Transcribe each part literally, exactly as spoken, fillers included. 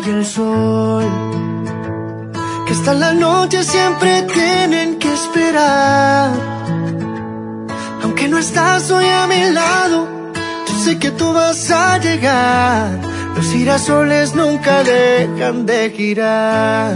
y el sol, que hasta la noche siempre tienen que esperar. Aunque no estás hoy a mi lado, yo sé que tú vas a llegar. Los girasoles nunca dejan de girar.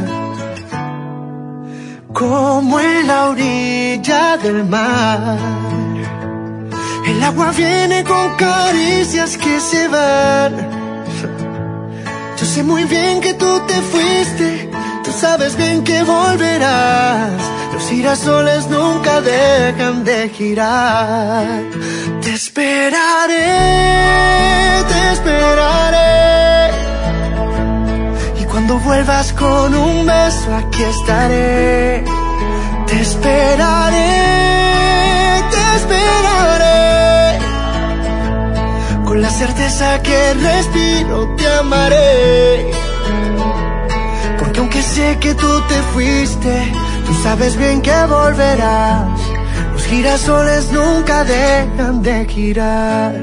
Como en la orilla del mar, el agua viene con caricias que se van. Yo sé muy bien que tú te fuiste, tú sabes bien que volverás. Los girasoles nunca dejan de girar. Te esperaré, te esperaré. Y cuando vuelvas con un beso aquí estaré. Te esperaré, te esperaré. Con la certeza que respiro te amaré. Porque aunque sé que tú te fuiste, tú sabes bien que volverás. Los girasoles nunca dejan de girar.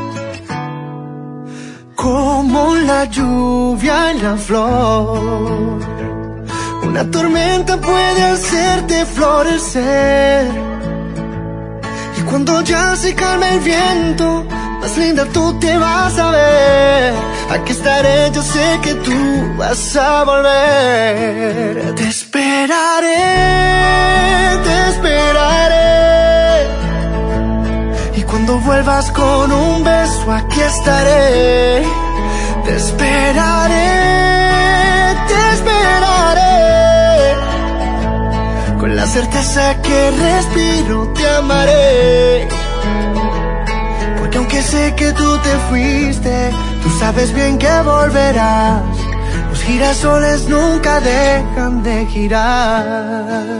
Como la lluvia en la flor, una tormenta puede hacerte florecer. Y cuando ya se calme el viento, más linda tú te vas a ver. Aquí estaré, yo sé que tú vas a volver. Te esperaré, te esperaré. Y cuando vuelvas con un beso aquí estaré. Te esperaré, te esperaré. Con la certeza que respiro te amaré. Porque aunque sé que tú te fuiste, tú sabes bien que volverás. Los girasoles nunca dejan de girar.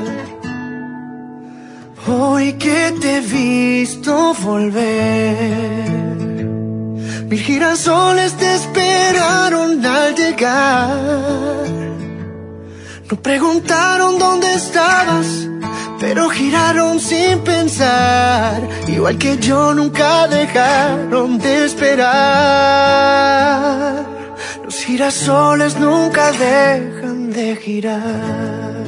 Hoy que te he visto volver, mil girasoles te esperaron al llegar. No preguntaron dónde estabas, pero giraron sin pensar. Igual que yo nunca dejaron de esperar. Los girasoles nunca dejan de girar.